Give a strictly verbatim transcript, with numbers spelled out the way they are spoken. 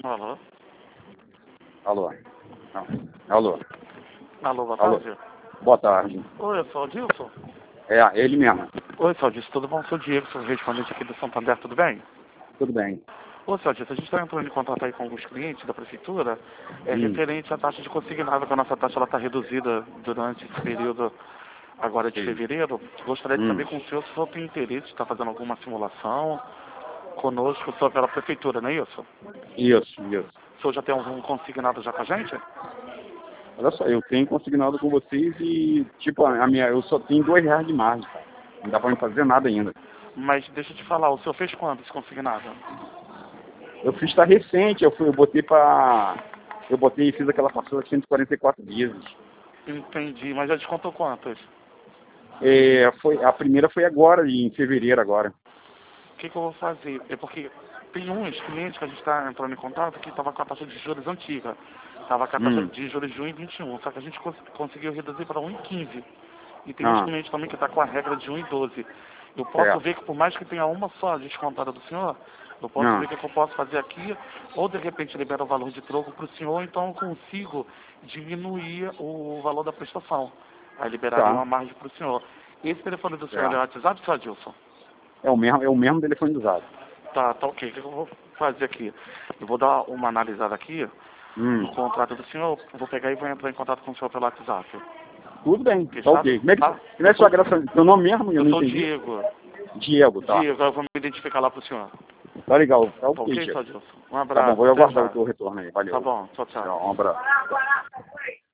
Alô? Alô? Não. Alô? Alô, boa Alô? tarde. Boa tarde. Oi, eu sou o Dilson. É, ele mesmo. Oi, seu Dilson, tudo bom? Sou o Diego, sou respondente aqui do Santander, tudo bem? Tudo bem. Ô, seu Dilson, a gente está entrando em contato aí com alguns clientes da prefeitura, é Hum. referente à taxa de consignado, que a nossa taxa está reduzida durante esse período agora de Sim. fevereiro. Gostaria de Hum. saber com o senhor se o senhor tem interesse, está fazendo alguma simulação conosco, só pela prefeitura, não é isso? Isso, isso. O senhor já tem algum consignado já com a gente? Olha só, eu tenho consignado com vocês e, tipo, a minha, eu só tenho dois reais de margem, cara. Não dá pra me fazer nada ainda. Mas deixa eu te falar, o senhor fez quanto esse consignado? Eu fiz tá recente, eu fui, eu botei pra. Eu botei e fiz aquela parcela de cento e quarenta e quatro vezes. Entendi, mas já descontou quantas? É, foi, a primeira foi agora, em fevereiro agora. O que, que eu vou fazer? É porque tem uns clientes que a gente está entrando em contato que estava com a taxa de juros antiga. Estava com a taxa Hum. de juros de um vírgula vinte e um, só que a gente cons conseguiu reduzir para um vírgula quinze. E tem uns Ah, clientes também que estão com a regra de um vírgula doze. Eu posso certo. ver que por mais que tenha uma só descontada do senhor, eu posso Ah, ver o que, que eu posso fazer aqui, ou de repente libera o valor de troco para o senhor, então eu consigo diminuir o valor da prestação. Aí liberaria tá. uma margem para o senhor. Esse telefone do senhor é o Certo. WhatsApp, senhor Adilson? É o mesmo, é o mesmo telefone usado. Tá, tá ok. O que eu vou fazer aqui? Eu vou dar uma analisada aqui Hum. no contrato do senhor, eu vou pegar e vou entrar em contato com o senhor pelo WhatsApp. Tudo bem, Ok, tá tá? ok. Como é que, Tá? como é Eu que sua sou, graça, seu nome mesmo? Eu eu não sou o entendi. Diego. Diego, tá. Diego, eu vou me identificar lá pro senhor. Tá legal, tá Tá ok, ok, Diego. seu Adilson? Um Tá bom, abraço, vou até aguardar o já. teu retorno aí. Tá Valeu. bom, tchau, tchau. Tchau, um abraço.